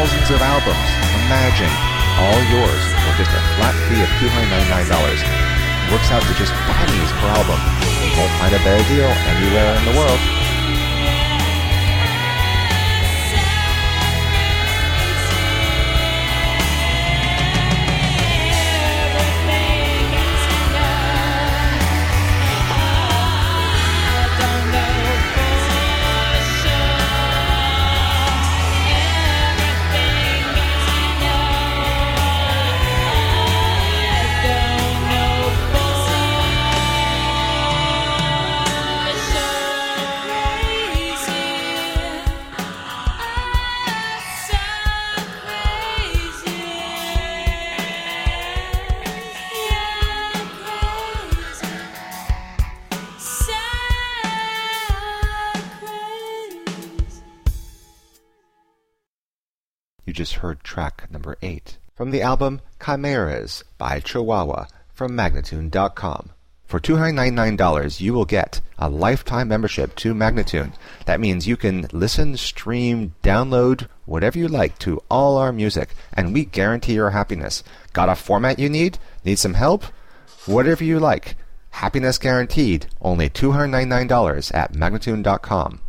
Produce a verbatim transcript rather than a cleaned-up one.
thousands of albums. Imagine all yours for just a flat fee of two hundred ninety-nine dollars. It works out to just pennies per album. You won't find a better deal anywhere in the world. You just heard track number eight from the album Chimeras by Chihuahua from Magnatune dot com. For two hundred ninety-nine dollars, you will get a lifetime membership to Magnatune. That means you can listen, stream, download, whatever you like to all our music, and we guarantee your happiness. Got a format you need? Need some help? Whatever you like. Happiness guaranteed. Only two hundred ninety-nine dollars at Magnatune dot com.